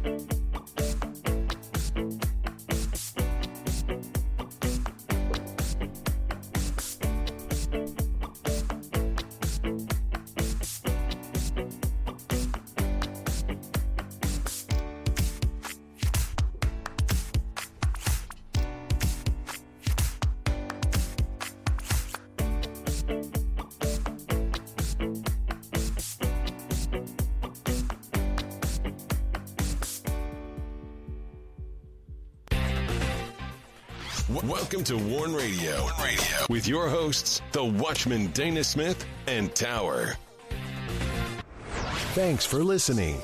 Welcome to Warn Radio with your hosts, the Watchman Dana Smith and Tower. Thanks for listening.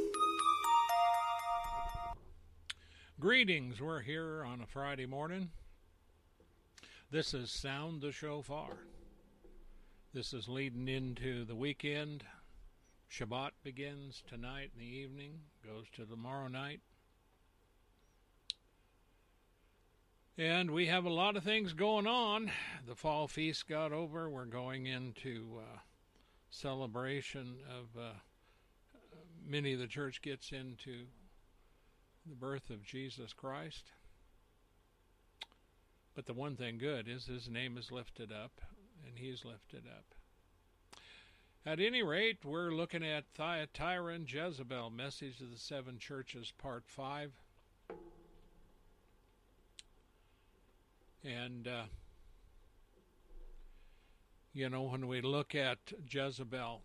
Greetings. We're here on a Friday morning. This is Sound the Shofar. This is leading into the weekend. Shabbat begins tonight in the evening, goes to tomorrow night. And we have a lot of things going on. The fall feast got over. We're going into celebration of many of the church gets into the birth of Jesus Christ. But the one thing good is his name is lifted up, and he's lifted up. At any rate, we're looking at Thyatira and Jezebel, Message of the Seven Churches, Part 5. And, when we look at Jezebel,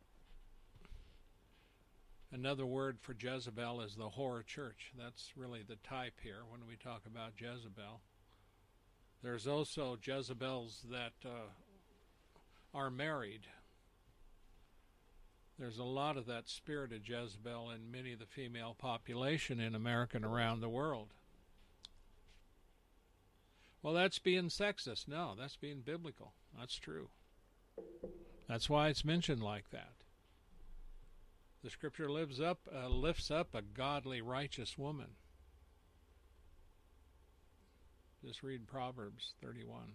another word for Jezebel is the whore church. That's really the type here when we talk about Jezebel. There's also Jezebels that are married. There's a lot of that spirit of Jezebel in many of the female population in America and around the world. Well, that's being sexist. No, that's being biblical. That's true. That's why it's mentioned like that. The scripture lifts up a godly, righteous woman. Just read Proverbs 31.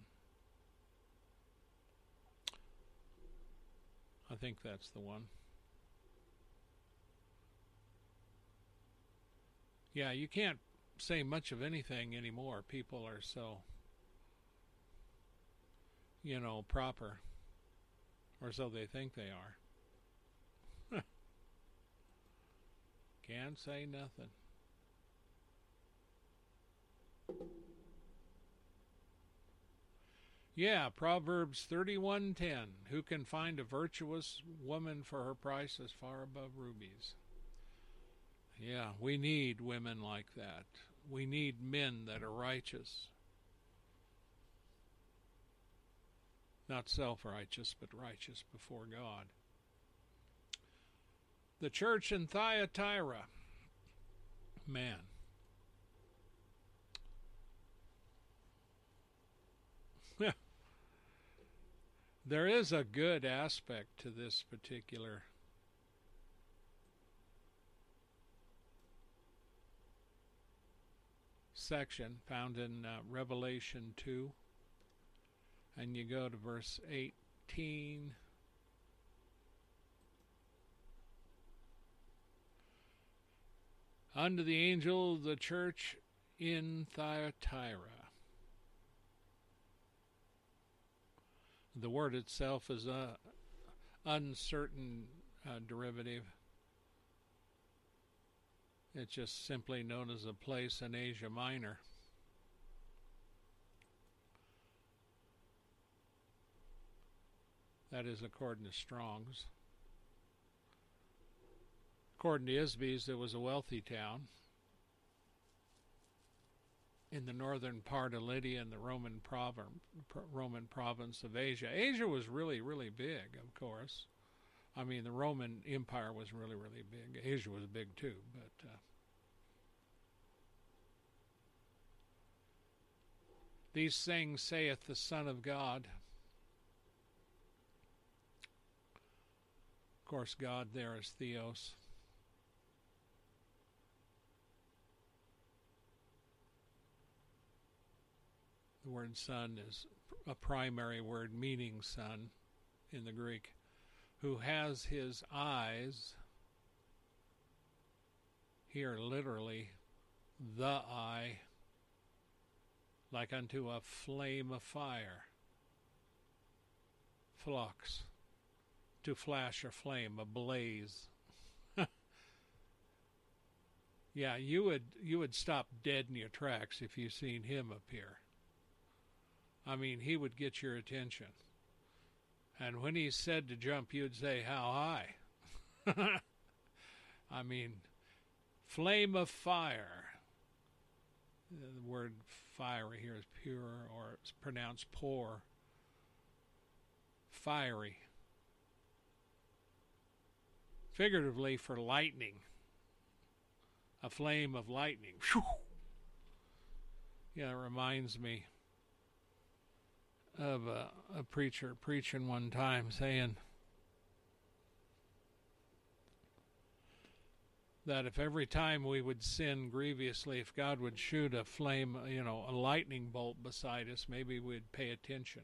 I think that's the one. Yeah, you can't say much of anything anymore. People are so proper, or so they think they are. Can't say nothing. Yeah, Proverbs 31:10. Who can find a virtuous woman, for her price is far above rubies? Yeah, we need women like that. We need men that are righteous. Not self-righteous, but righteous before God. The church in Thyatira. Man. There is a good aspect to this particular section found in Revelation 2. And you go to verse 18. Unto the angel of the church in Thyatira. The word itself is a uncertain derivative. It's just simply known as a place in Asia Minor. That is according to Strong's. According to Isby's, it was a wealthy town in the northern part of Lydia in the Roman province of Asia. Asia was really, really big, of course. I mean, the Roman Empire was really, really big. Asia was big too, but these things saith the Son of God. Of course, God there is Theos. The word son is a primary word meaning son in the Greek. Who has his eyes Here, literally, the eye, like unto a flame of fire, flux, to flash a flame, a blaze. Yeah, you would stop dead in your tracks if you seen him appear. I mean, he would get your attention. And when he said to jump, you'd say, how high? I mean, flame of fire. The word fiery here is pure, or it's pronounced pour. Fiery. Figuratively for lightning. A flame of lightning. Whew. Yeah, it reminds me of a preacher preaching one time saying that if every time we would sin grievously, if God would shoot a flame, a lightning bolt beside us, maybe we'd pay attention.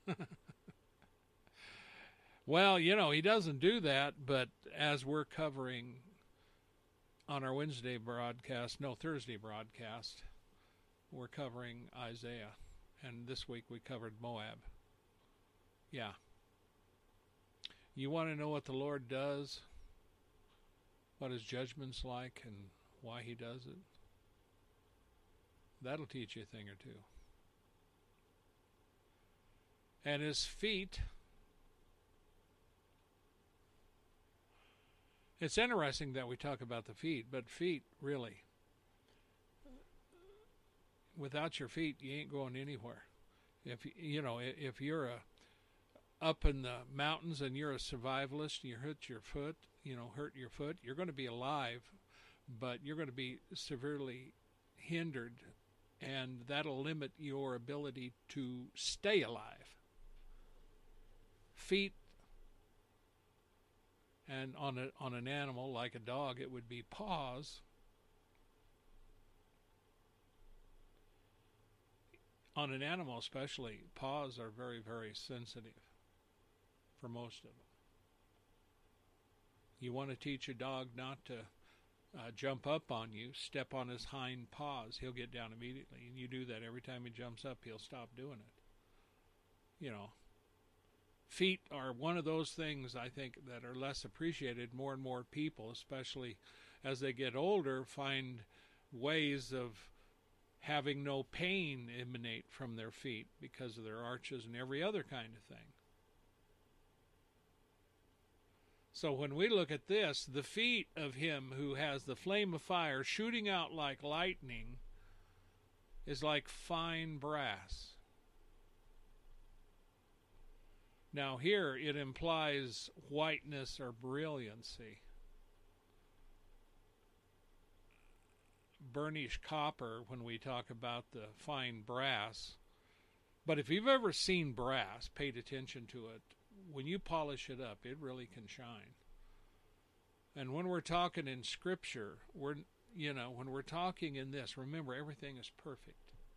Well, he doesn't do that, but as we're covering on our Thursday broadcast, we're covering Isaiah. And this week we covered Moab. Yeah. You want to know what the Lord does? What his judgment's like and why he does it? That'll teach you a thing or two. And his feet. It's interesting that we talk about the feet, but feet, really, without your feet, you ain't going anywhere. If you're up in the mountains and you're a survivalist, and you hurt your foot, you're going to be alive, but you're going to be severely hindered, and that'll limit your ability to stay alive. Feet, and on an animal like a dog, it would be paws. On an animal especially, paws are very, very sensitive for most of them. You want to teach a dog not to jump up on you, step on his hind paws, he'll get down immediately. And you do that every time he jumps up, he'll stop doing it. Feet are one of those things, I think, that are less appreciated. More and more people, especially as they get older, find ways of having no pain emanate from their feet because of their arches and every other kind of thing. So when we look at this, the feet of him who has the flame of fire shooting out like lightning is like fine brass. Now here it implies whiteness or brilliancy. Burnished copper when we talk about the fine brass. But if you've ever seen brass, paid attention to it, when you polish it up, it really can shine. And when we're talking in Scripture, when we're talking in this, remember, everything is perfect.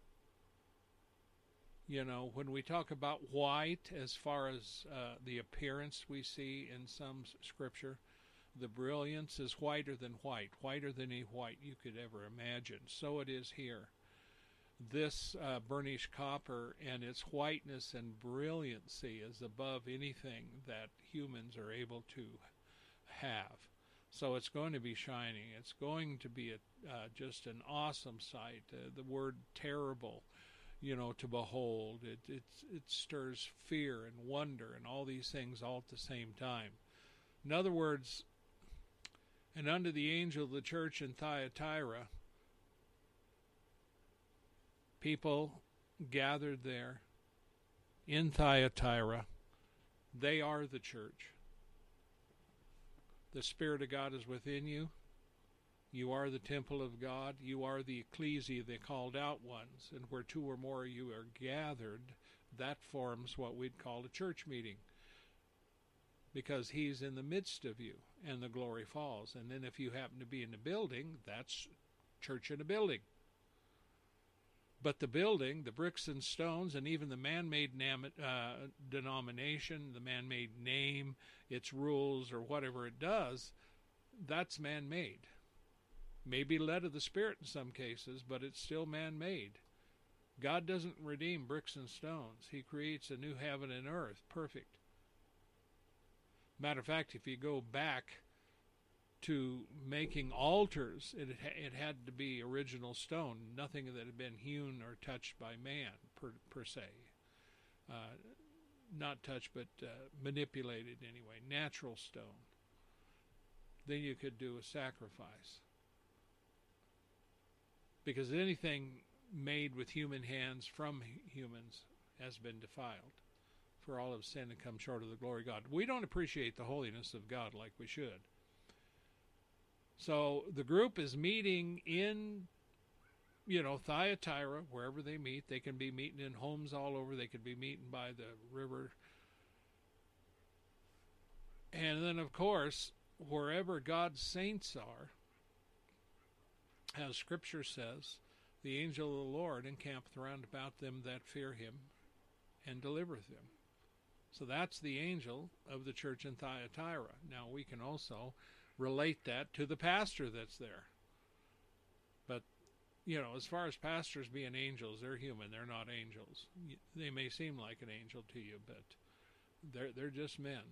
When we talk about white, as far as the appearance we see in some Scripture, the brilliance is whiter than white, whiter than any white you could ever imagine. So it is here. This burnished copper and its whiteness and brilliancy is above anything that humans are able to have. So it's going to be shining. It's going to be just an awesome sight. The word terrible, to behold. It stirs fear and wonder and all these things all at the same time. In other words, and unto the angel of the church in Thyatira, people gathered there in Thyatira, they are the church. The Spirit of God is within you. You are the temple of God. You are the ecclesia, the called out ones. And where two or more of you are gathered, that forms what we'd call a church meeting. Because he's in the midst of you, and the glory falls. And then if you happen to be in the building, that's church in a building. But the building, the bricks and stones, and even the man-made denomination, the man-made name, its rules, or whatever it does, that's man-made. maybe led of the Spirit in some cases, but it's still man-made. God doesn't redeem bricks and stones. He creates a new heaven and earth, perfect. Matter of fact, if you go back to making altars, it had to be original stone, nothing that had been hewn or touched by man, per se. Not touched, but manipulated anyway, natural stone. Then you could do a sacrifice. Because anything made with human hands from humans has been defiled. For all have sinned and come short of the glory of God. We don't appreciate the holiness of God like we should. So the group is meeting in, Thyatira, wherever they meet. They can be meeting in homes all over. They could be meeting by the river. And then, of course, wherever God's saints are, as Scripture says, the angel of the Lord encampeth round about them that fear him and delivereth them. So that's the angel of the church in Thyatira. Now we can also relate that to the pastor that's there. But, as far as pastors being angels, they're human. They're not angels. They may seem like an angel to you, but they're just men.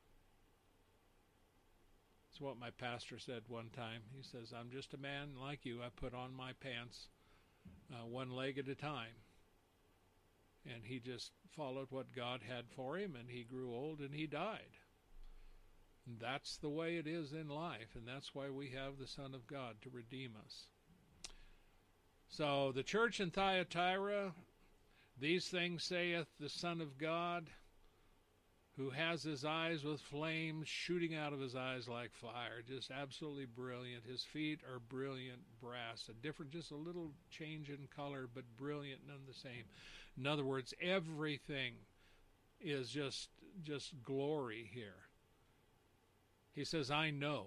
It's what my pastor said one time. He says, I'm just a man like you. I put on my pants one leg at a time. And he just followed what God had for him, and he grew old and he died. And that's the way it is in life, and that's why we have the Son of God to redeem us. So the church in Thyatira, these things saith the Son of God, who has his eyes with flames shooting out of his eyes like fire. Just absolutely brilliant. His feet are brilliant brass. Just a little change in color, but brilliant none the same. In other words, everything is just glory here. He says, I know.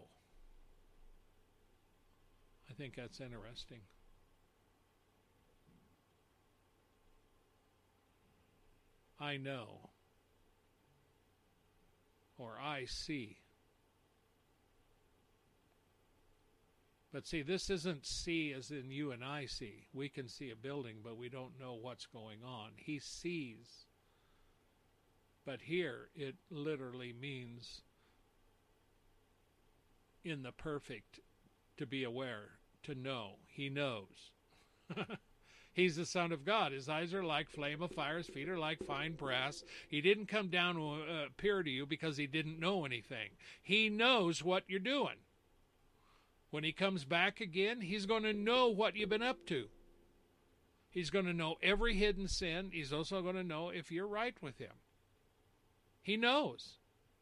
I think that's interesting. I know. Or I see. But see, this isn't see as in you and I see. We can see a building, but we don't know what's going on. He sees. But here, it literally means in the perfect, to be aware, to know. He knows. He's the Son of God. His eyes are like flame of fire. His feet are like fine brass. He didn't come down to appear to you because he didn't know anything. He knows what you're doing. When he comes back again, he's going to know what you've been up to. He's going to know every hidden sin. He's also going to know if you're right with him. He knows.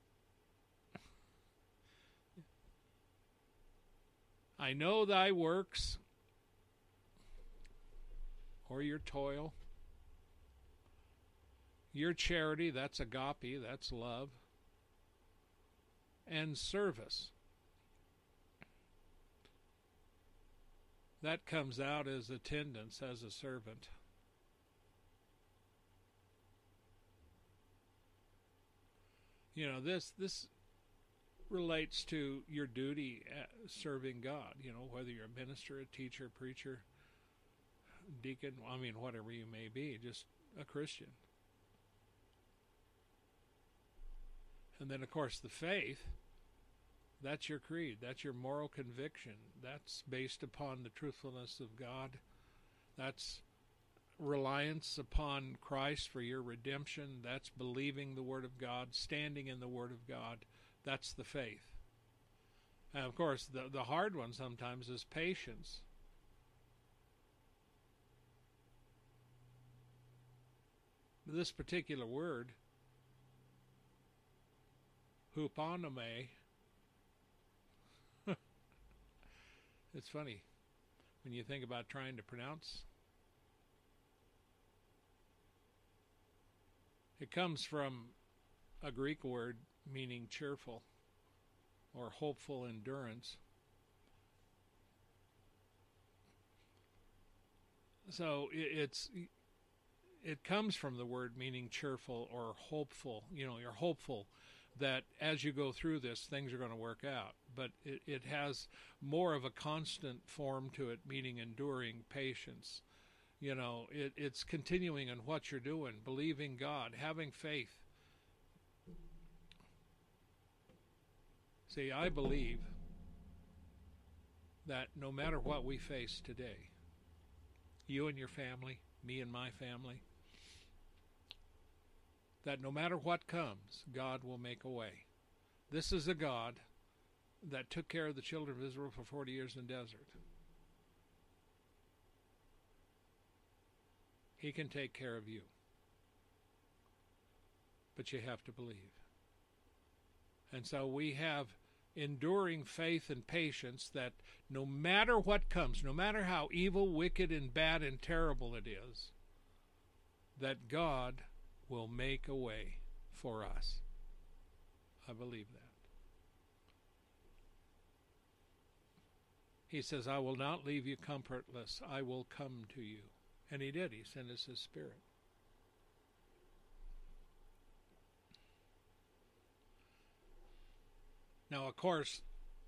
I know thy works, or your toil, your charity, that's agape, that's love, and service. That comes out as attendance as a servant. This relates to your duty serving God, whether you're a minister, a teacher, preacher, deacon, whatever you may be, just a Christian. And then, of course, the faith, that's your creed, that's your moral conviction, that's based upon the truthfulness of God, that's reliance upon Christ for your redemption, that's believing the Word of God, standing in the Word of God, that's the faith. And, of course, the hard one sometimes is patience. This particular word, huponome, it's funny when you think about trying to pronounce. It comes from a Greek word meaning cheerful or hopeful endurance. So it comes from the word meaning cheerful or hopeful. You're hopeful that as you go through this, things are going to work out. but it has more of a constant form to it, meaning enduring patience. It's continuing in what you're doing, believing God, having faith. See, I believe that no matter what we face today, you and your family, me and my family, that no matter what comes, God will make a way. This is a God that took care of the children of Israel for 40 years in the desert. He can take care of you. But you have to believe. And so we have enduring faith and patience that no matter what comes, no matter how evil, wicked, and bad and terrible it is, that God will make a way for us. I believe that. He says, I will not leave you comfortless. I will come to you. And he did. He sent us his Spirit. Now, of course,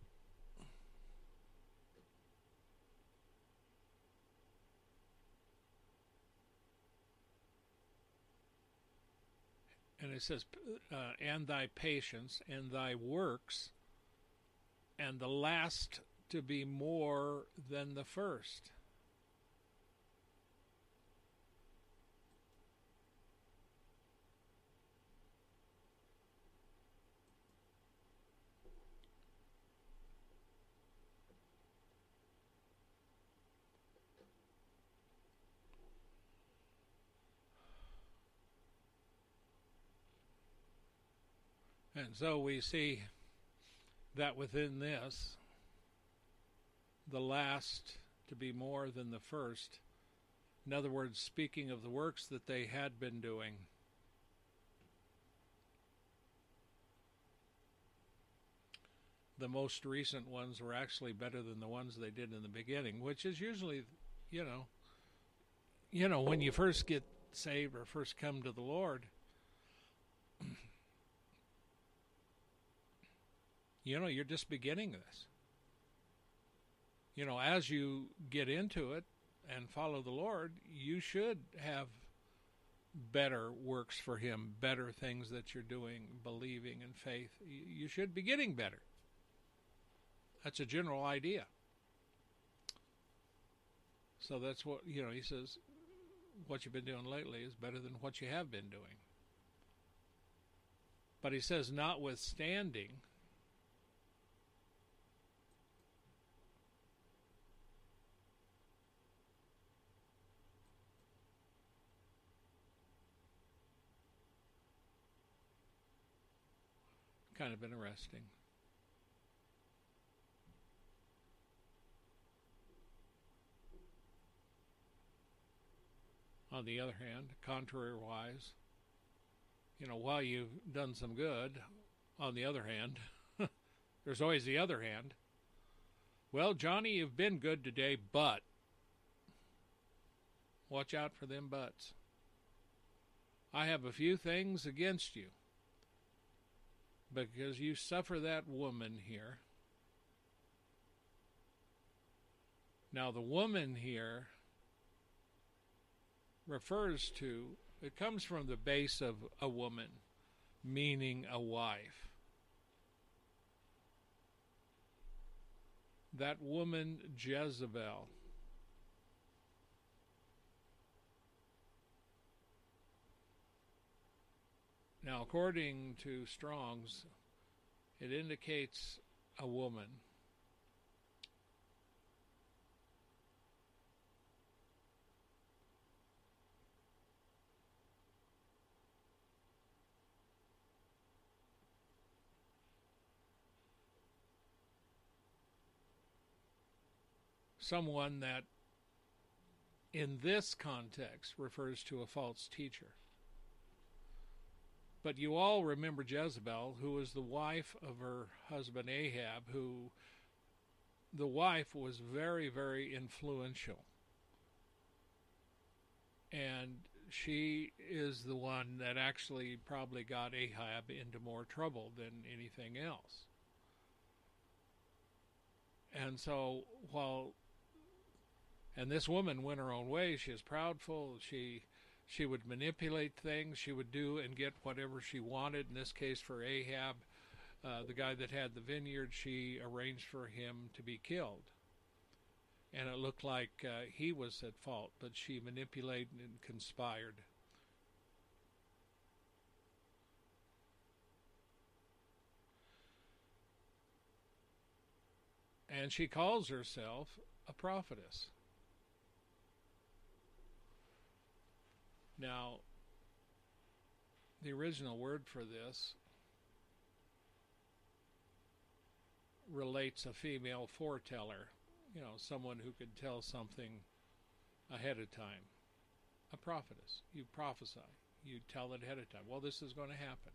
and it says, and thy patience and thy works, and the last to be more than the first. And so we see that within this, the last to be more than the first. In other words, speaking of the works that they had been doing, the most recent ones were actually better than the ones they did in the beginning, which is usually, when you first get saved or first come to the Lord, you're just beginning this. As you get into it and follow the Lord, you should have better works for him, better things that you're doing, believing in faith. You should be getting better. That's a general idea. So that's what, he says, what you've been doing lately is better than what you have been doing. But he says, notwithstanding, kind of interesting. On the other hand, contrary-wise, while you've done some good, on the other hand, there's always the other hand. Well, Johnny, you've been good today, but watch out for them buts. I have a few things against you. Because you suffer that woman here. Now, the woman here refers to, it comes from the base of a woman, meaning a wife. That woman, Jezebel. Now, according to Strong's, it indicates a woman. Someone that, in this context, refers to a false teacher. But you all remember Jezebel, who was the wife of her husband Ahab, who the wife was very, very influential. And she is the one that actually probably got Ahab into more trouble than anything else. And so and this woman went her own way. She was proudful. She would manipulate things. She would do and get whatever she wanted. In this case, for Ahab, the guy that had the vineyard, she arranged for him to be killed. And it looked like he was at fault, but she manipulated and conspired. And she calls herself a prophetess. Now, the original word for this relates a female foreteller, someone who could tell something ahead of time. A prophetess. You prophesy. You tell it ahead of time. Well, this is going to happen.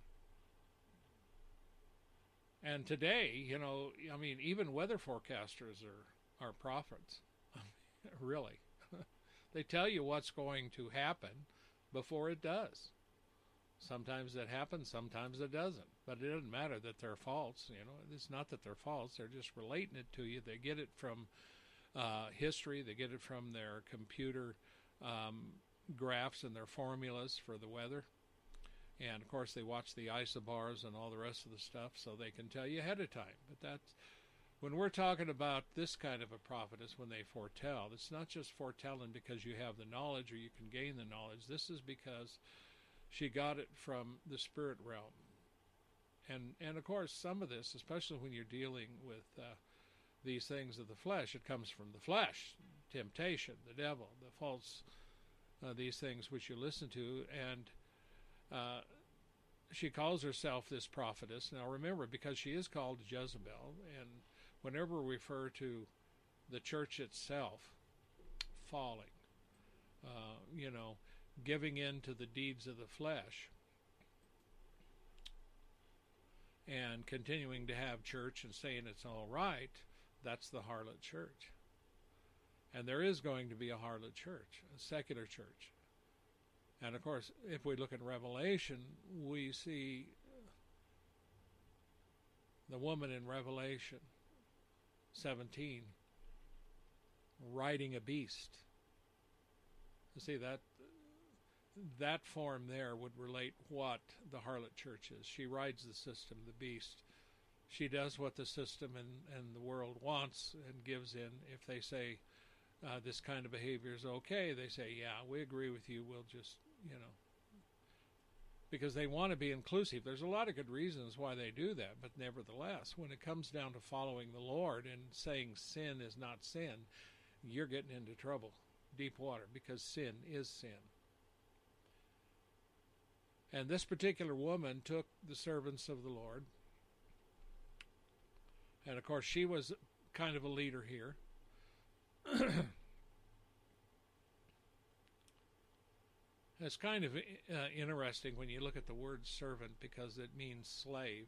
And today, even weather forecasters are prophets. Really. They tell you what's going to happen before it does. Sometimes it happens, sometimes it doesn't. But it doesn't matter that they're false. It's not that they're false. They're just relating it to you. They get it from history. They get it from their computer graphs and their formulas for the weather. And, of course, they watch the isobars and all the rest of the stuff, so they can tell you ahead of time. But that's when we're talking about this kind of a prophetess, when they foretell, it's not just foretelling because you have the knowledge or you can gain the knowledge. This is because she got it from the spirit realm. And of course, some of this, especially when you're dealing with these things of the flesh, it comes from the flesh, temptation, the devil, the false, these things which you listen to. And she calls herself this prophetess. Now remember, because she is called Jezebel, and whenever we refer to the church itself falling, giving in to the deeds of the flesh, and continuing to have church and saying it's all right, that's the harlot church. And there is going to be a harlot church, a secular church. And of course, if we look at Revelation, we see the woman in Revelation 17 riding a beast. You see, that form there would relate what the harlot church is. She rides the system, the beast. She does what the system and the world wants and gives in. If they say this kind of behavior is okay, they say, yeah, we agree with you. We'll just, because they want to be inclusive. There's a lot of good reasons why they do that, but nevertheless, when it comes down to following the Lord and saying sin is not sin, you're getting into trouble, deep water, because sin is sin. And this particular woman took the servants of the Lord, and of course she was kind of a leader here. It's kind of interesting when you look at the word servant, because it means slave.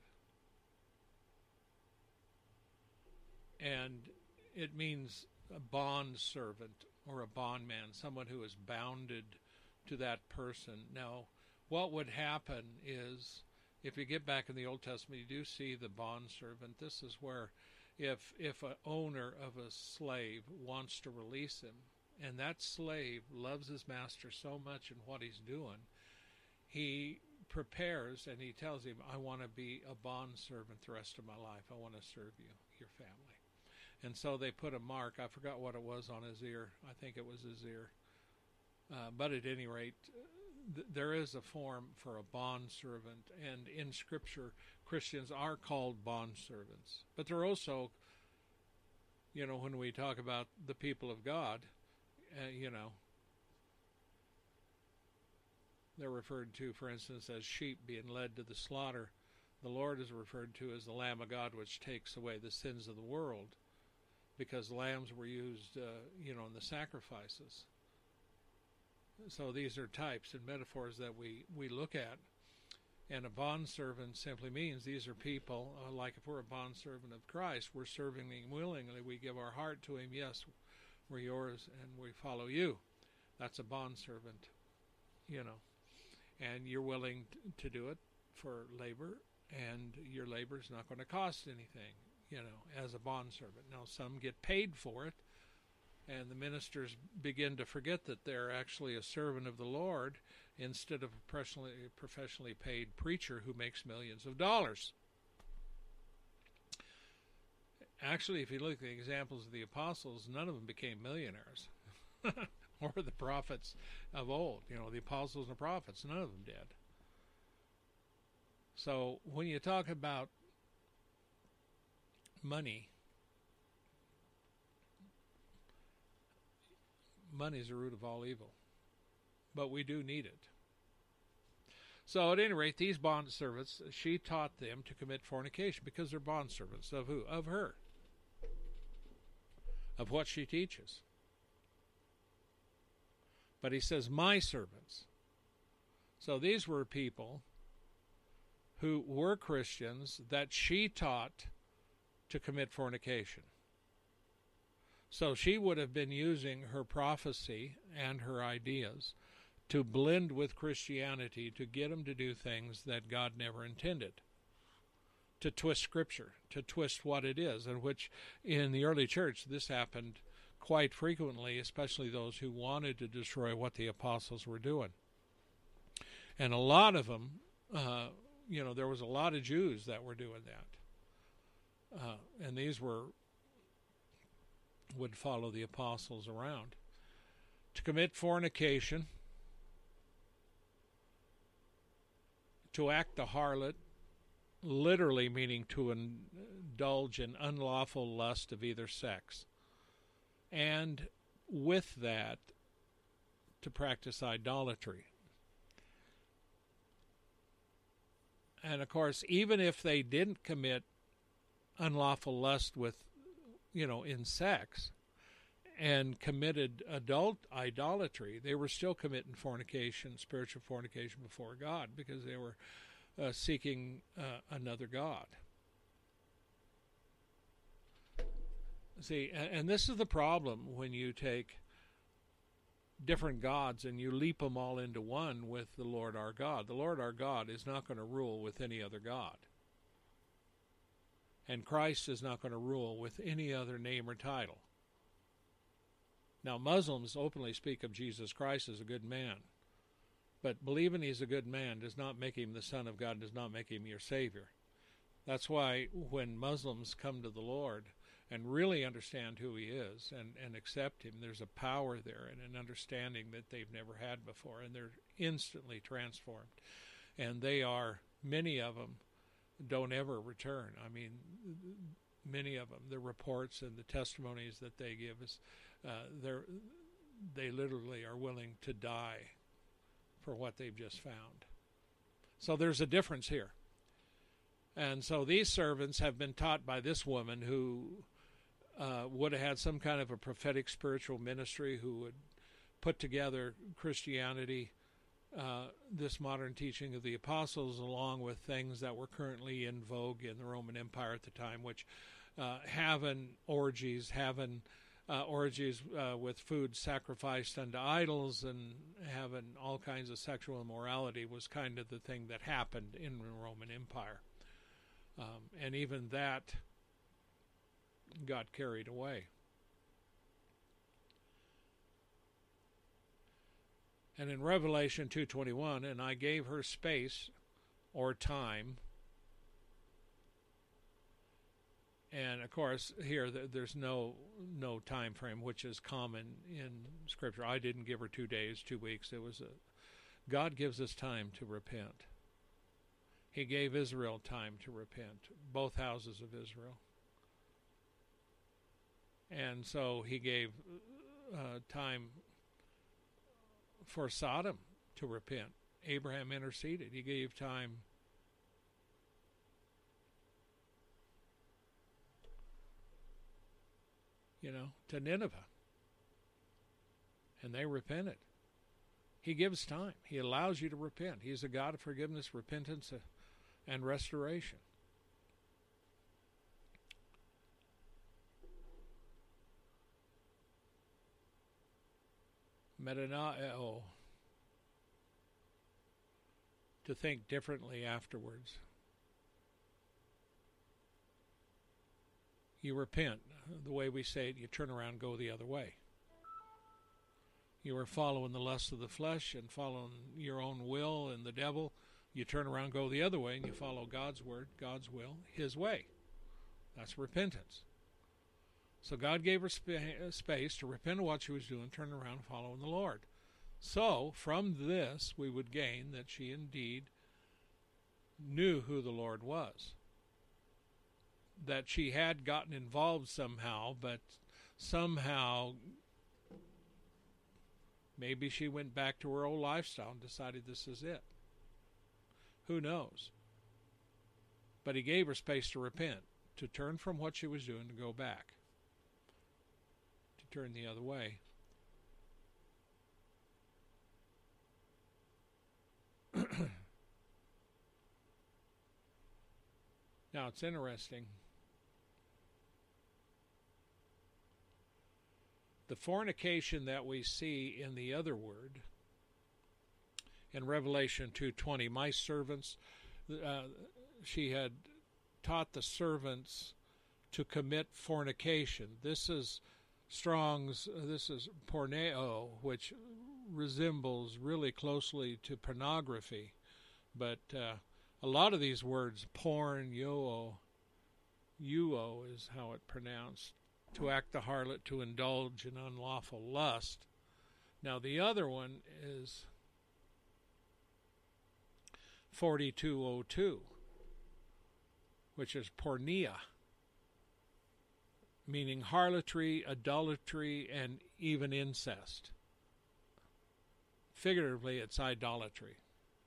And it means a bond servant or a bondman, someone who is bounded to that person. Now, what would happen is, if you get back in the Old Testament, you do see the bond servant. This is where if an owner of a slave wants to release him, and that slave loves his master so much in what he's doing, he prepares and he tells him, I want to be a bond servant the rest of my life. I want to serve you, your family. And so they put a mark. I forgot what it was on his ear. I think it was his ear. But at any rate, there is a form for a bond servant. And in Scripture, Christians are called bond servants. But they're also, when we talk about the people of God, they're referred to, for instance, as sheep being led to the slaughter. The Lord is referred to as the Lamb of God, which takes away the sins of the world, because lambs were used, in the sacrifices. So these are types and metaphors that we look at. And a bondservant simply means these are people, like if we're a bondservant of Christ, we're serving him willingly. We give our heart to him. Yes, we're yours and we follow you. That's a bondservant, And you're willing to do it for labor, and your labor is not going to cost anything. as a bondservant. Now, some get paid for it, and the ministers begin to forget that they're actually a servant of the Lord instead of a professionally paid preacher who makes millions of dollars. Actually, if you look at the examples of the apostles, none of them became millionaires. Or the prophets of old. The apostles and the prophets, none of them did. So when you talk about money, money is the root of all evil. But we do need it. So at any rate, these bondservants, she taught them to commit fornication because they're bondservants of who? Of her. Of what she teaches. But he says, my servants. So these were people who were Christians that she taught to commit fornication. So she would have been using her prophecy and her ideas to blend with Christianity to get them to do things that God never intended. To twist Scripture, to twist what it is, and which in the early church this happened quite frequently, especially those who wanted to destroy what the apostles were doing. And a lot of them, there was a lot of Jews that were doing that. And these would follow the apostles around. To commit fornication, to act the harlot, literally meaning to indulge in unlawful lust of either sex. And with that, to practice idolatry. And of course, even if they didn't commit unlawful lust with, in sex, and committed adult idolatry, they were still committing fornication, spiritual fornication before God, because they were seeking another god. See, and this is the problem when you take different gods and you leap them all into one with the Lord our God. The Lord our God is not going to rule with any other god. And Christ is not going to rule with any other name or title. Now, Muslims openly speak of Jesus Christ as a good man. But believing he's a good man does not make him the Son of God, does not make him your Savior. That's why when Muslims come to the Lord and really understand who he is and accept him, there's a power there and an understanding that they've never had before, and they're instantly transformed. And they are, many of them, don't ever return. I mean, many of them, the reports and the testimonies that they give is, they literally are willing to die for what they've just found. So there's a difference here. And so these servants have been taught by this woman who would have had some kind of a prophetic spiritual ministry, who would put together Christianity, this modern teaching of the apostles, along with things that were currently in vogue in the Roman Empire at the time, which having orgies with food sacrificed unto idols and having all kinds of sexual immorality was kind of the thing that happened in the Roman Empire. And even that got carried away. And in Revelation 2:21, and I gave her space or time. And of course, here there's no time frame, which is common in Scripture. I didn't give her 2 days, 2 weeks. God gives us time to repent. He gave Israel time to repent, both houses of Israel. And so he gave time for Sodom to repent. Abraham interceded. He gave time to Nineveh. And they repented. He gives time. He allows you to repent. He's a God of forgiveness, repentance, and restoration. Metanoeo, to think differently afterwards. you repent. The way we say it, you turn around and go the other way. You were following the lust of the flesh and following your own will and the devil. You turn around, go the other way, and you follow God's word, God's will, his way. That's repentance. So God gave her space to repent of what she was doing, turn around, following the Lord. So from this we would gain that she indeed knew who the Lord was. That she had gotten involved somehow, but somehow maybe she went back to her old lifestyle and decided this is it. Who knows? But he gave her space to repent, to turn from what she was doing, to go back, to turn the other way. Now, it's interesting. The fornication that we see in the other word, in Revelation 2:20, my servants, she had taught the servants to commit fornication. This is Strong's, this is porneo, which resembles really closely to pornography. But a lot of these words, porn, euo is how it's pronounced, to act the harlot, to indulge in unlawful lust. Now the other one is 4202, which is porneia, meaning harlotry, idolatry, and even incest. Figuratively, it's idolatry.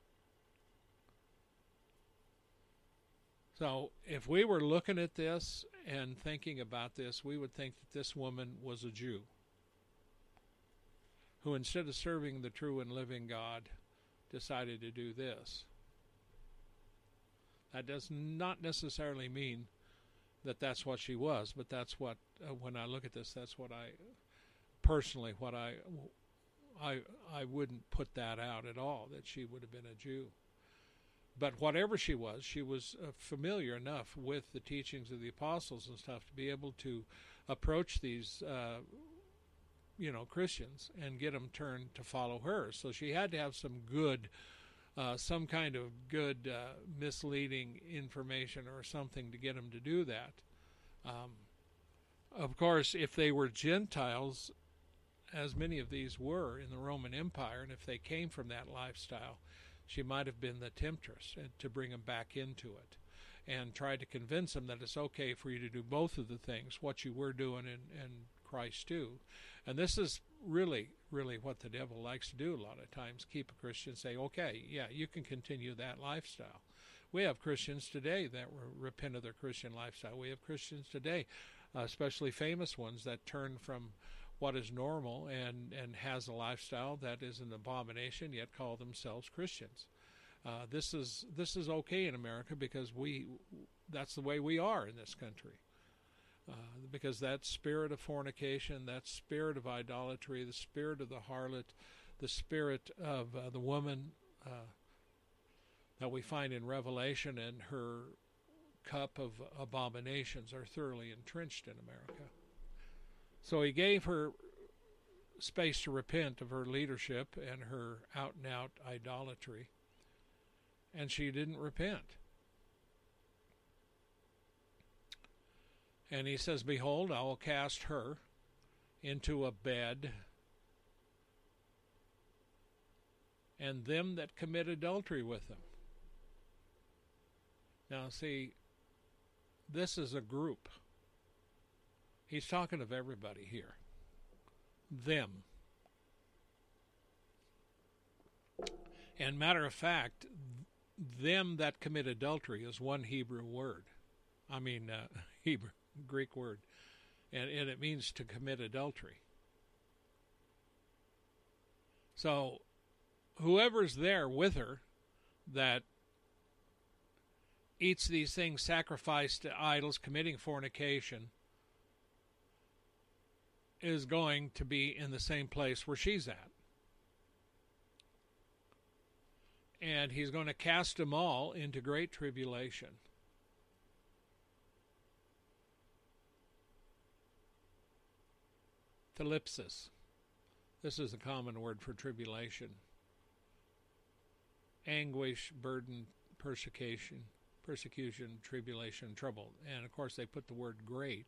So if we were looking at this and thinking about this, we would think that this woman was a Jew who, instead of serving the true and living God, decided to do this. That does not necessarily mean that that's what she was, but that's what, when I look at this, that's what I, personally, what I wouldn't put that out at all, that she would have been a Jew. But whatever she was familiar enough with the teachings of the apostles and stuff to be able to approach these, Christians and get them turned to follow her. So she had to have some good, some kind of good misleading information or something to get them to do that. Of course, if they were Gentiles, as many of these were in the Roman Empire, and if they came from that lifestyle, she might have been the temptress to bring them back into it and try to convince them that it's okay for you to do both of the things, what you were doing and Christ too. And this is really, really what the devil likes to do a lot of times, keep a Christian, say, okay, yeah, you can continue that lifestyle. We have Christians today that repent of their Christian lifestyle. We have Christians today, especially famous ones, that turn from what is normal and has a lifestyle that is an abomination, yet call themselves Christians. This is okay in America because that's the way we are in this country. Because that spirit of fornication, that spirit of idolatry, the spirit of the harlot, the spirit of the woman that we find in Revelation and her cup of abominations are thoroughly entrenched in America. So he gave her space to repent of her leadership and her out-and-out idolatry, and she didn't repent. And he says, behold, I will cast her into a bed, and them that commit adultery with them. Now, see, this is a group. He's talking of everybody here. Them. And matter of fact, them that commit adultery is one Hebrew word. Greek word. And it means to commit adultery. So, whoever's there with her that eats these things sacrificed to idols, committing fornication, is going to be in the same place where she's at. And he's going to cast them all into great tribulation. thalipsis. This is a common word for tribulation. Anguish, burden, persecution, tribulation, trouble. And of course they put the word great.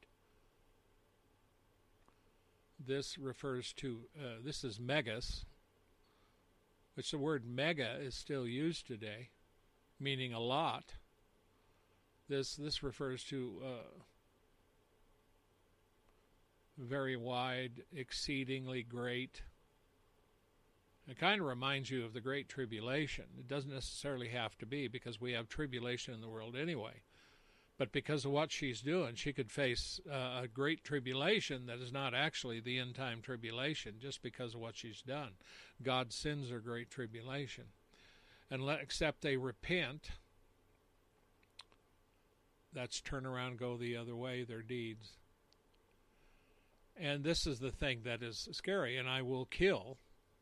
This refers to, this is megas, which the word mega is still used today, meaning a lot. This refers to very wide, exceedingly great. It kind of reminds you of the Great Tribulation. It doesn't necessarily have to be, because we have tribulation in the world anyway. But because of what she's doing, she could face a great tribulation that is not actually the end-time tribulation, just because of what she's done. God's sins are great tribulation. And except they repent, that's turn around, go the other way, their deeds. And this is the thing that is scary. And I will kill.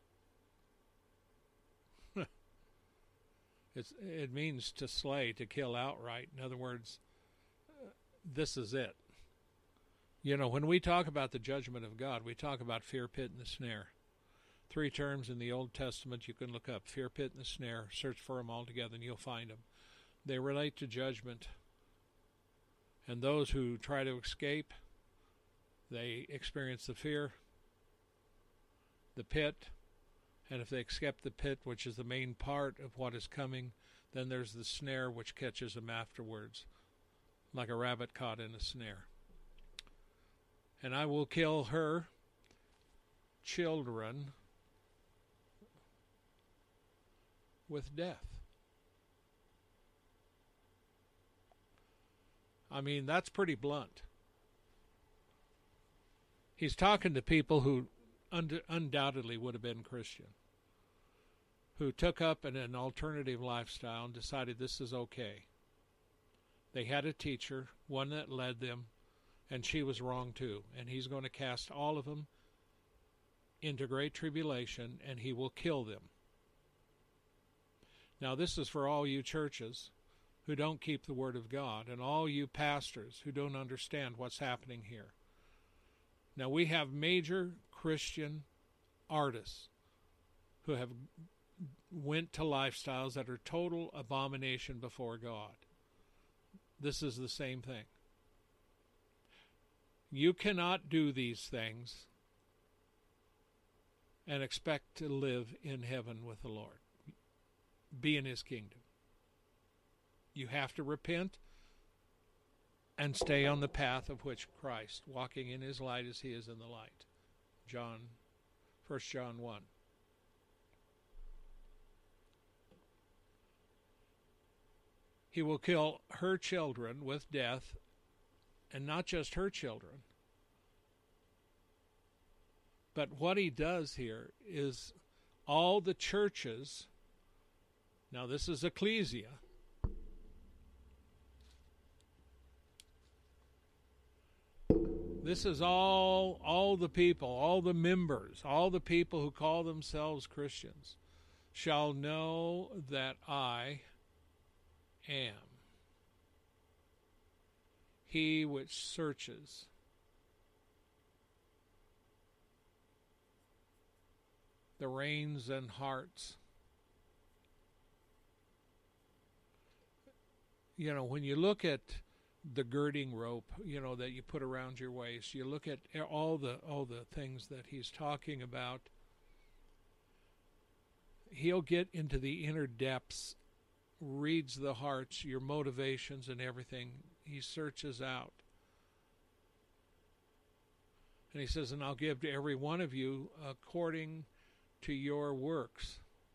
It means to slay, to kill outright. In other words, this is it. You know, when we talk about the judgment of God, we talk about fear, pit, and the snare. 3 terms in the Old Testament you can look up: fear, pit, and the snare. Search for them all together and you'll find them. They relate to judgment. And those who try to escape, they experience the fear, the pit, and if they escape the pit, which is the main part of what is coming, then there's the snare which catches them afterwards, like a rabbit caught in a snare. And I will kill her children with death. I mean, that's pretty blunt. He's talking to people who undoubtedly would have been Christian, who took up an alternative lifestyle and decided this is okay. They had a teacher, one that led them, and she was wrong too. And he's going to cast all of them into great tribulation, and he will kill them. Now this is for all you churches who don't keep the Word of God, and all you pastors who don't understand what's happening here. Now we have major Christian artists who have went to lifestyles that are total abomination before God. This is the same thing. You cannot do these things and expect to live in heaven with the Lord, be in His kingdom. You have to repent and stay on the path of which Christ, walking in His light as He is in the light. 1 John 1. He will kill her children with death, and not just her children. But what he does here is all the churches, now this is ecclesia, this is all the people, all the members, all the people who call themselves Christians, shall know that I am He which searches the reins and hearts. You know, when you look at the girding rope, you know, that you put around your waist, you look at all the things that he's talking about. He'll get into the inner depths, reads the hearts, your motivations and everything. He searches out. And he says, and I'll give to every one of you according to your works.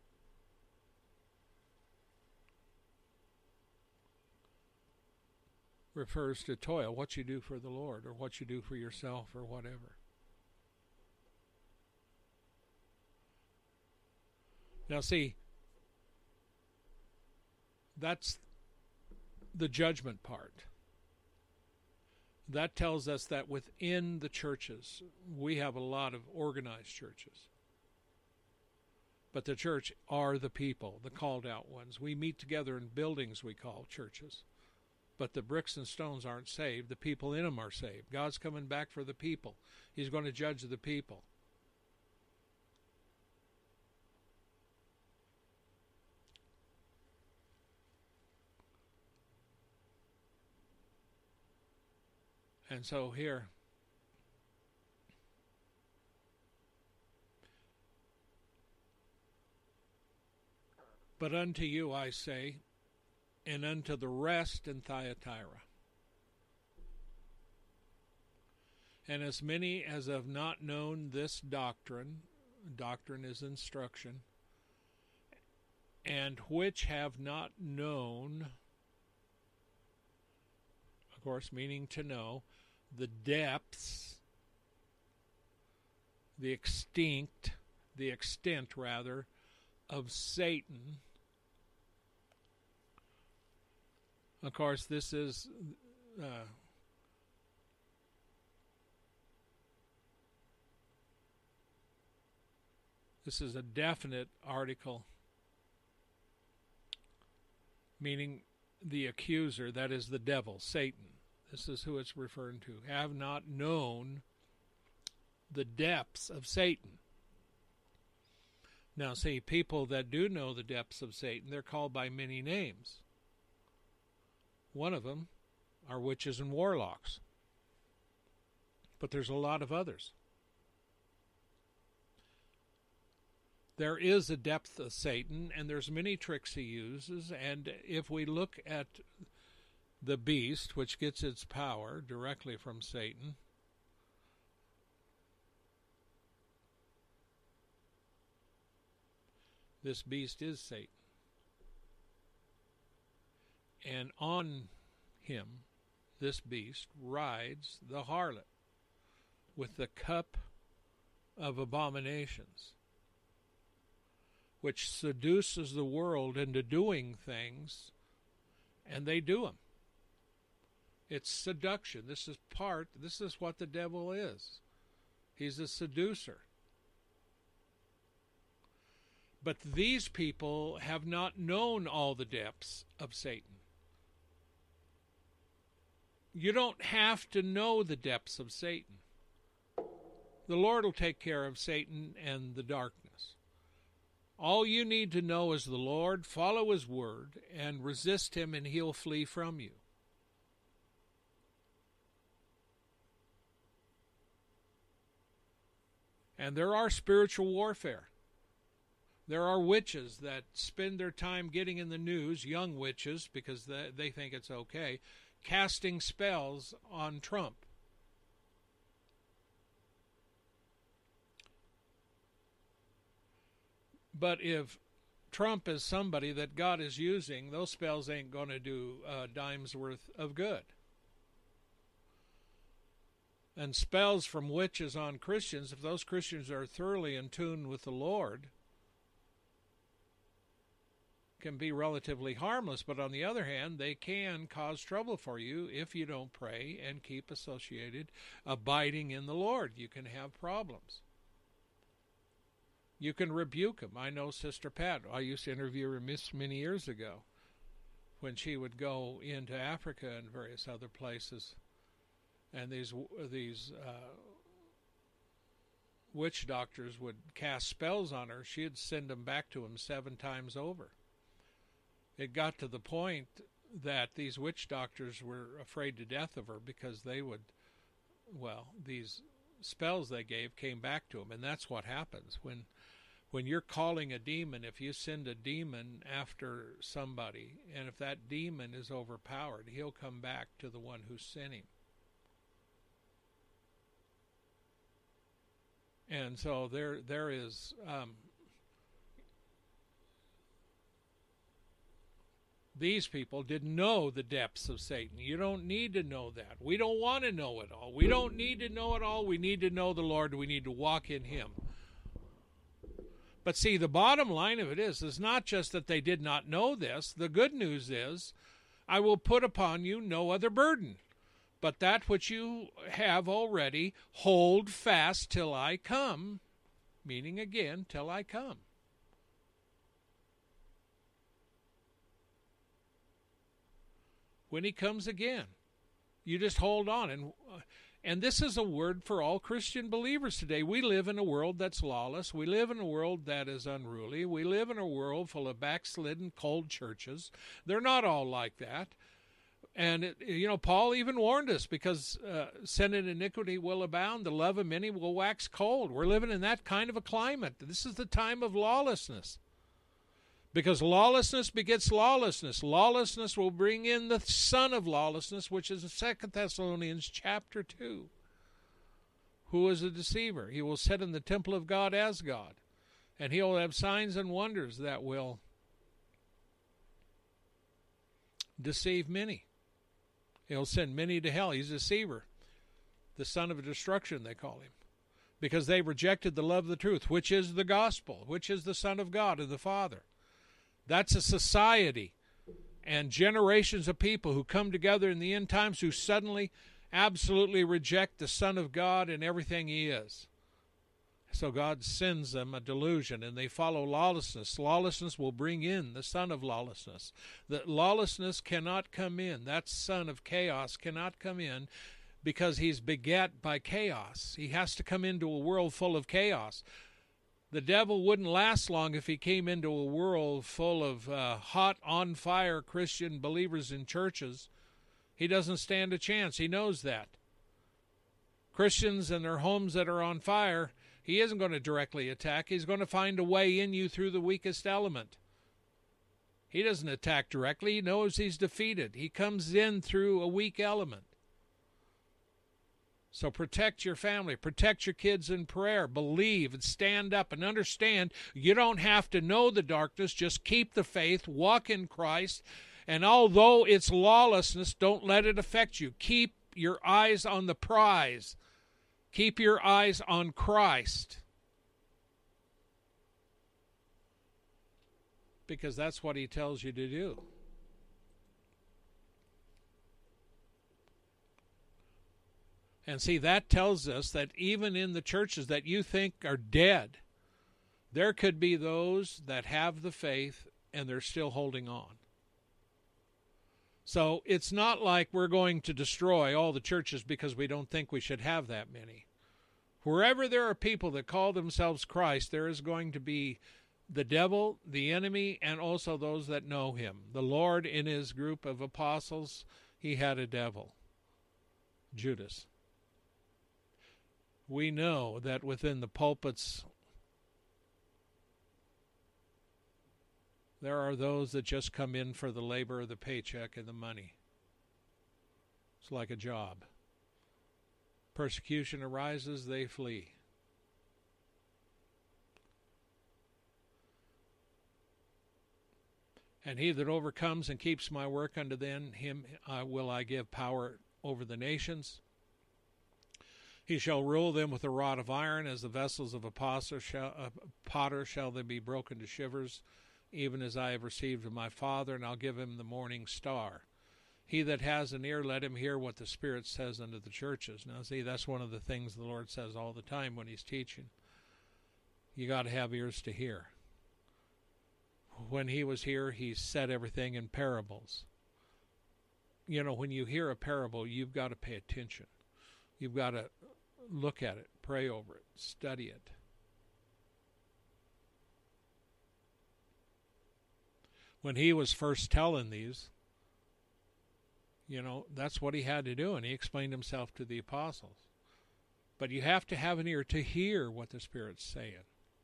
Refers to toil, what you do for the Lord or what you do for yourself or whatever. Now see, that's the judgment part. That tells us that within the churches, we have a lot of organized churches. But the church are the people, the called out ones. We meet together in buildings we call churches. but the bricks and stones aren't saved. The people in them are saved. God's coming back for the people. He's going to judge the people. And so here, but unto you I say, and unto the rest in Thyatira, and as many as have not known this doctrine is instruction, and which have not known, of course, meaning to know, the depths, the extent of Satan. Of course, this is a definite article, meaning the accuser, that is the devil, Satan. This is who it's referring to. Have not known the depths of Satan. Now, see, people that do know the depths of Satan, they're called by many names. One of them are witches and warlocks. But there's a lot of others. There is a depth of Satan, and there's many tricks he uses, and if we look at the beast, which gets its power directly from Satan, this beast is Satan. And on him, this beast, rides the harlot with the cup of abominations, which seduces the world into doing things, and they do them. It's seduction. This is what the devil is. He's a seducer. But these people have not known all the depths of Satan. You don't have to know the depths of Satan. The Lord will take care of Satan and the darkness. All you need to know is the Lord, follow His word, and resist Him, and He'll flee from you. And there are spiritual warfare. There are witches that spend their time getting in the news, young witches, because they think it's okay, casting spells on Trump. But if Trump is somebody that God is using, those spells ain't going to do a dime's worth of good. And spells from witches on Christians, if those Christians are thoroughly in tune with the Lord, can be relatively harmless. But on the other hand, they can cause trouble for you if you don't pray and keep associated, abiding in the Lord. You can have problems. You can rebuke them. I know Sister Pat. I used to interview her many years ago when she would go into Africa and various other places. And these witch doctors would cast spells on her. She'd send them back to him 7 times over. It got to the point that these witch doctors were afraid to death of her because these spells they gave came back to them. And that's what happens when you're calling a demon. If you send a demon after somebody, and if that demon is overpowered, he'll come back to the one who sent him. And so there is these people didn't know the depths of Satan. You don't need to know that. We don't want to know it all. We don't need to know it all. We need to know the Lord. We need to walk in Him. But see, the bottom line of it is not just that they did not know this. The good news is, I will put upon you no other burden, but that which you have already, hold fast till I come, meaning again, till I come. when he comes again. You just hold on. And this is a word for all Christian believers today. We live in a world that's lawless. We live in a world that is unruly. We live in a world full of backslidden, cold churches. They're not all like that. And, Paul even warned us, because sin and iniquity will abound, the love of many will wax cold. We're living in that kind of a climate. This is the time of lawlessness. Because lawlessness begets lawlessness. Lawlessness will bring in the son of lawlessness, which is in 2 Thessalonians chapter 2. Who is a deceiver? He will sit in the temple of God as God. And he will have signs and wonders that will deceive many. He'll send many to hell. He's a deceiver. The son of destruction, they call him. Because they rejected the love of the truth, which is the gospel, which is the Son of God and the Father. That's a society and generations of people who come together in the end times who suddenly absolutely reject the Son of God and everything he is. So God sends them a delusion, and they follow lawlessness. Lawlessness will bring in the son of lawlessness. The lawlessness cannot come in. That son of chaos cannot come in because he's begat by chaos. He has to come into a world full of chaos. The devil wouldn't last long if he came into a world full of hot, on-fire Christian believers in churches. He doesn't stand a chance. He knows that. Christians and their homes that are on fire, he isn't going to directly attack. He's going to find a way in you through the weakest element. He doesn't attack directly. He knows he's defeated. He comes in through a weak element. So protect your family. Protect your kids in prayer. Believe and stand up and understand you don't have to know the darkness. Just keep the faith. Walk in Christ. And although it's lawlessness, don't let it affect you. Keep your eyes on the prize. Keep your eyes on Christ. Because that's what he tells you to do. And see, that tells us that even in the churches that you think are dead, there could be those that have the faith and they're still holding on. So it's not like we're going to destroy all the churches because we don't think we should have that many. Wherever there are people that call themselves Christ, there is going to be the devil, the enemy, and also those that know him. The Lord, in his group of apostles, he had a devil, Judas. We know that within the pulpits, there are those that just come in for the labor, the paycheck, and the money. It's like a job. Persecution arises, they flee. And he that overcomes and keeps my work unto then, him will I give power over the nations. He shall rule them with a rod of iron, as the vessels of a potter shall they be broken to shivers, even as I have received of my Father, and I'll give him the morning star. He that has an ear, let him hear what the Spirit says unto the churches. Now, see, that's one of the things the Lord says all the time when he's teaching. You got to have ears to hear. When he was here, he said everything in parables. You know, when you hear a parable, you've got to pay attention. You've got to look at it, pray over it, study it. When he was first telling these, you know, that's what he had to do, and he explained himself to the apostles. But you have to have an ear to hear what the Spirit's saying.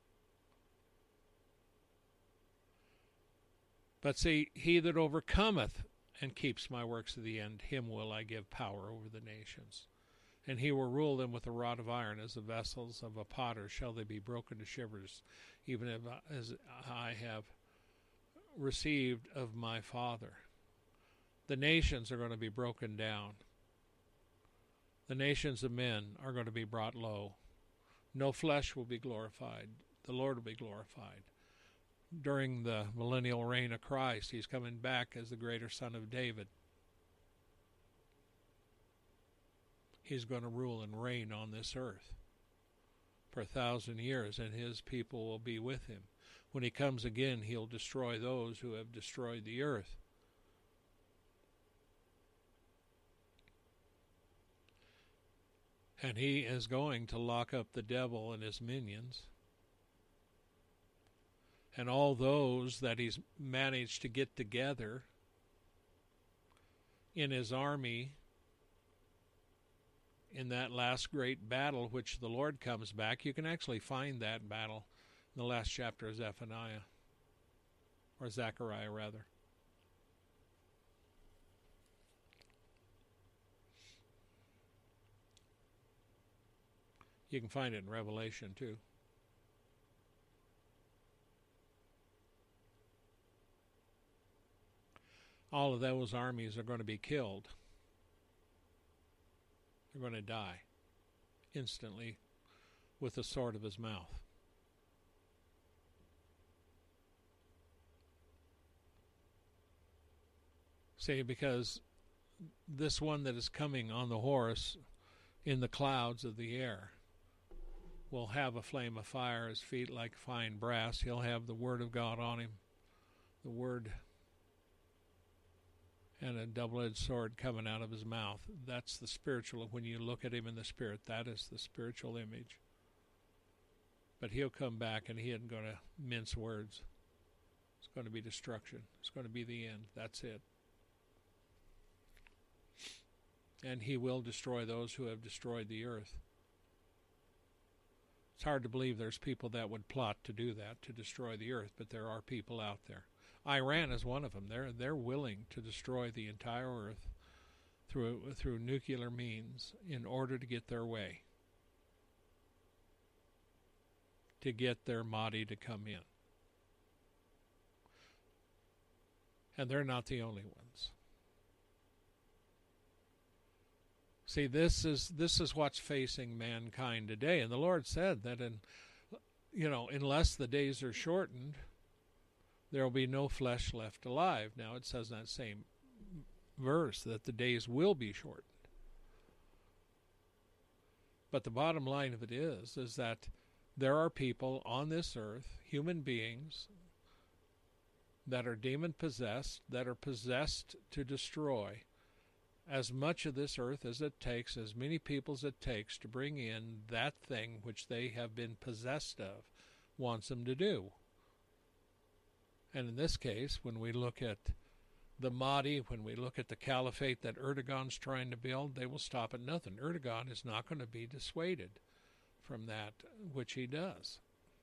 But see, he that overcometh and keeps my works to the end, him will I give power over the nations. And he will rule them with a rod of iron, as the vessels of a potter shall they be broken to shivers, even as I have received of my Father. The nations are going to be broken down. The nations of men are going to be brought low. No flesh will be glorified. The Lord will be glorified. During the millennial reign of Christ, he's coming back as the greater Son of David. He's going to rule and reign on this earth for 1,000 years, and his people will be with him. When he comes again, he'll destroy those who have destroyed the earth. And he is going to lock up the devil and his minions. And all those that he's managed to get together in his army in that last great battle, which the Lord comes back. You can actually find that battle in the last chapter of Zephaniah, or Zechariah rather. You can find it in Revelation too. All of those armies are going to be killed. They're going to die instantly with the sword of his mouth. See, because this one that is coming on the horse in the clouds of the air will have a flame of fire, his feet like fine brass. He'll have the word of God on him, the word, and a double-edged sword coming out of his mouth. That's the spiritual. When you look at him in the spirit, that is the spiritual image. But he'll come back, and he isn't going to mince words. It's going to be destruction. It's going to be the end. That's it. And he will destroy those who have destroyed the earth. It's hard to believe there's people that would plot to do that, to destroy the earth, but there are people out there. Iran is one of them. They're willing to destroy the entire earth through nuclear means in order to get their way, to get their Mahdi to come in. And they're not the only ones. See, this is what's facing mankind today. And the Lord said that unless the days are shortened, there will be no flesh left alive. Now it says in that same verse that the days will be shortened. But the bottom line of it is that there are people on this earth, human beings, that are demon-possessed, that are possessed to destroy as much of this earth as it takes, as many people as it takes to bring in that thing which they have been possessed of, wants them to do. And in this case, when we look at the Mahdi, when we look at the caliphate that Erdogan's trying to build, they will stop at nothing. Erdogan is not going to be dissuaded from that which he does.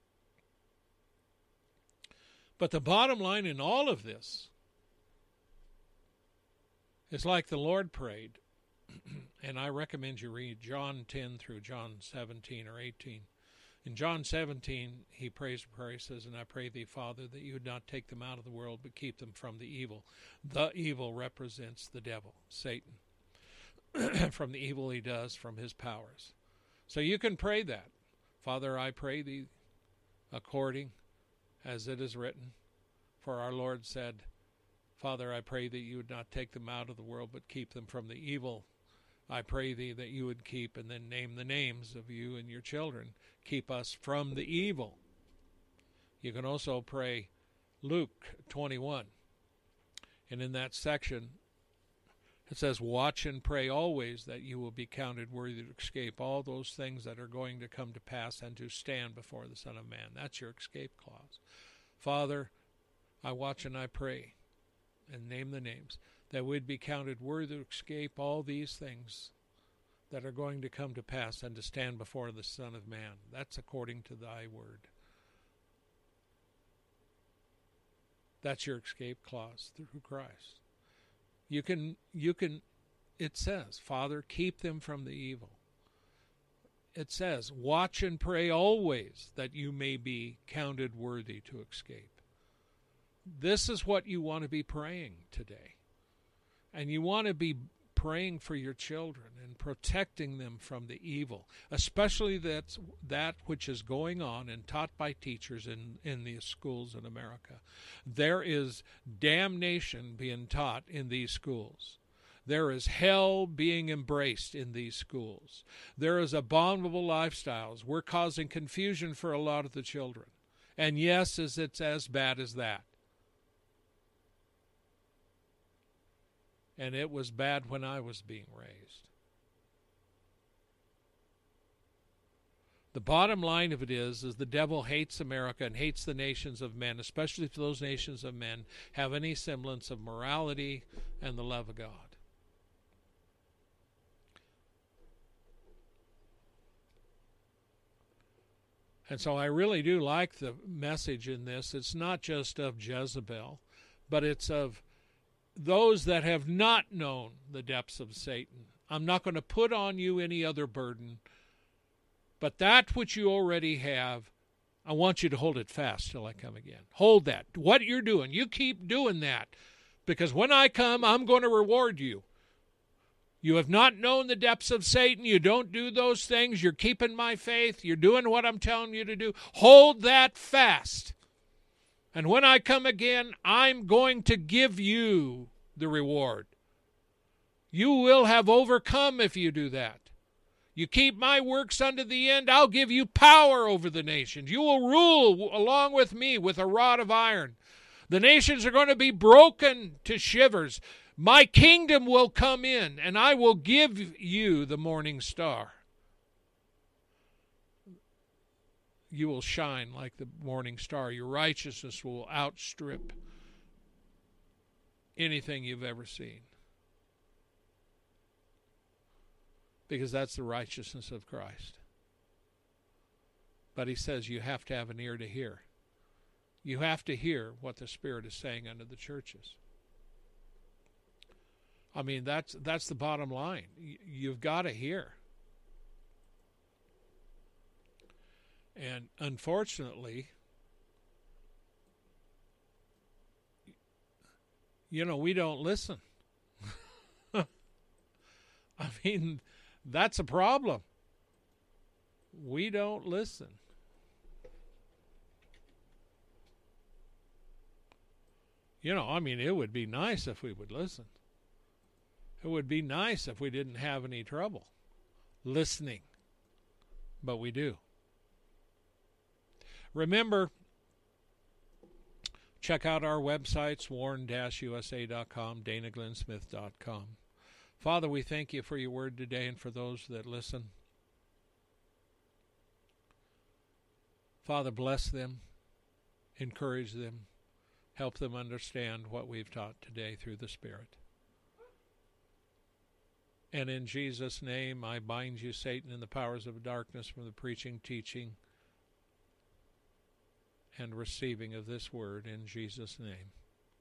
But the bottom line in all of this is like the Lord prayed, and I recommend you read John 10 through John 17 or 18. In John 17, he prays a prayer. He says, "And I pray thee, Father, that you would not take them out of the world, but keep them from the evil." The evil represents the devil, Satan, from the evil he does, from his powers. So you can pray that. Father, I pray thee according as it is written. For our Lord said, Father, I pray that you would not take them out of the world, but keep them from the evil. I pray thee that you would keep, and then name the names of you and your children. Keep us from the evil. You can also pray Luke 21. And in that section, it says, watch and pray always that you will be counted worthy to escape all those things that are going to come to pass and to stand before the Son of Man. That's your escape clause. Father, I watch and I pray, and name the names, that we'd be counted worthy to escape all these things that are going to come to pass and to stand before the Son of Man. That's according to thy word. That's your escape clause through Christ. You can, it says, Father, keep them from the evil. It says, watch and pray always that you may be counted worthy to escape. This is what you want to be praying today. And you want to be praying for your children and protecting them from the evil, especially that which is going on and taught by teachers in the schools in America. There is damnation being taught in these schools. There is hell being embraced in these schools. There is abominable lifestyles. We're causing confusion for a lot of the children. And yes, it's as bad as that. And it was bad when I was being raised. The bottom line of it is the devil hates America and hates the nations of men, especially if those nations of men have any semblance of morality and the love of God. And so I really do like the message in this. It's not just of Jezebel, but it's of those that have not known the depths of Satan. I'm not going to put on you any other burden, but that which you already have, I want you to hold it fast till I come again. Hold that. What you're doing, you keep doing that, because when I come, I'm going to reward you. You have not known the depths of Satan. You don't do those things. You're keeping my faith. You're doing what I'm telling you to do. Hold that fast. And when I come again, I'm going to give you the reward. You will have overcome if you do that. You keep my works unto the end, I'll give you power over the nations. You will rule along with me with a rod of iron. The nations are going to be broken to shivers. My kingdom will come in, and I will give you the morning star. You will shine like the morning star. Your righteousness will outstrip anything you've ever seen. Because that's the righteousness of Christ. But he says you have to have an ear to hear. You have to hear what the Spirit is saying unto the churches. I mean, that's the bottom line. You've got to hear. And unfortunately, we don't listen. I mean, that's a problem. We don't listen. It would be nice if we would listen. It would be nice if we didn't have any trouble listening. But we do. Remember, check out our websites, warn-usa.com, danaglennsmith.com. Father, we thank you for your word today and for those that listen. Father, bless them, encourage them, help them understand what we've taught today through the Spirit. And in Jesus' name, I bind you, Satan, and the powers of darkness from the preaching, teaching, and receiving of this word in Jesus' name.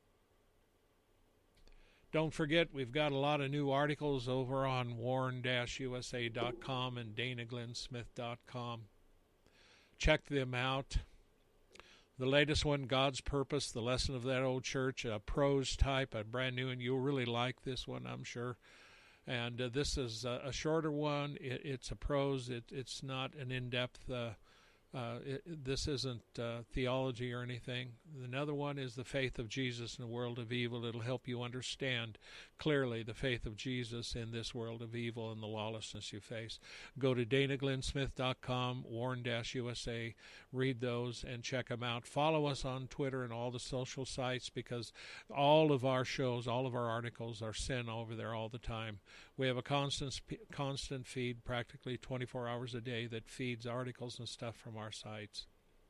Don't forget, we've got a lot of new articles over on warn-usa.com and danaglennsmith.com. Check them out. The latest one, God's Purpose, the lesson of that old church, a prose type, a brand new, and you'll really like this one, I'm sure. And this is a shorter one. It's a prose. It's not an in-depth. This isn't theology or anything. Another one is the faith of Jesus in a world of evil. It'll help you understand clearly the faith of Jesus in this world of evil and the lawlessness you face. Go to danaglennsmith.com, warn-usa, read those and check them out. Follow us on Twitter and all the social sites, because all of our shows, all of our articles are sent over there all the time. We have a constant feed, practically 24 hours a day, that feeds articles and stuff from our sites.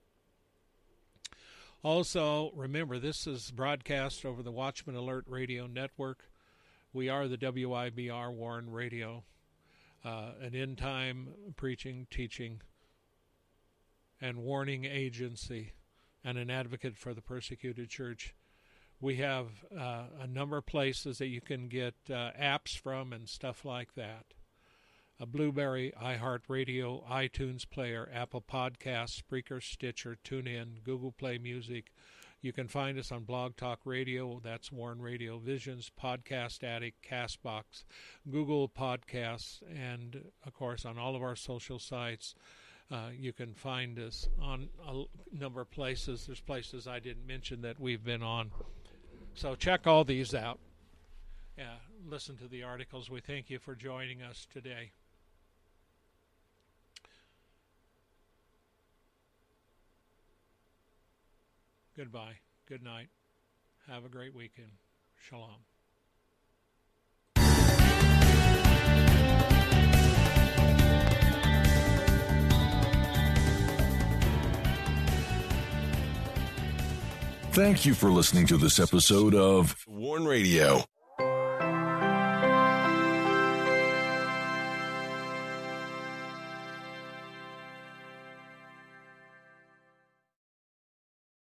Also, remember, this is broadcast over the Watchman Alert Radio Network. We are the WIBR Warren Radio, an end-time preaching, teaching, and warning agency, and an advocate for the persecuted church. We have a number of places that you can get apps from and stuff like that. A Blueberry, iHeartRadio, iTunes Player, Apple Podcasts, Spreaker, Stitcher, TuneIn, Google Play Music. You can find us on Blog Talk Radio, that's Warren Radio Visions, Podcast Addict, CastBox, Google Podcasts, and, of course, on all of our social sites. You can find us on a number of places. There's places I didn't mention that we've been on. So check all these out. Listen to the articles. We thank you for joining us today. Goodbye. Good night. Have a great weekend. Shalom. Thank you for listening to this episode of Warn Radio.